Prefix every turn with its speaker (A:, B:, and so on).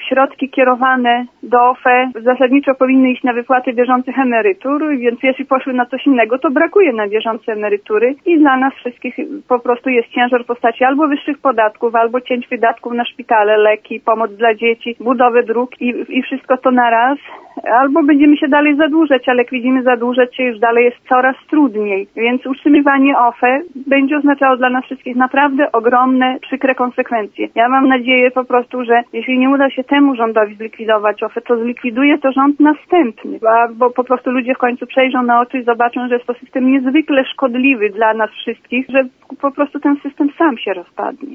A: środki kierowane do OFE zasadniczo powinny iść na wypłaty bieżących emerytur, więc jeśli poszły na coś innego, to brakuje na bieżące emerytury i dla nas wszystkich po prostu jest ciężar w postaci albo wyższych podatków, albo cięć wydatków na szpitale, leki, pomoc dla dzieci, budowę dróg i wszystko to na raz. Albo będziemy się dalej zadłużać, ale jak widzimy, zadłużać się już dalej jest coraz trudniej. Więc utrzymywanie OFE będzie oznaczało dla nas wszystkich naprawdę ogromne, przykre konsekwencje. Ja mam nadzieję po prostu, że jeśli nie uda się temu rządowi zlikwidować OFE, to zlikwiduje to rząd następny. Bo po prostu ludzie w końcu przejrzą na oczy i zobaczą, że jest to system niezwykle szkodliwy dla nas wszystkich, że po prostu ten system sam się rozpadnie.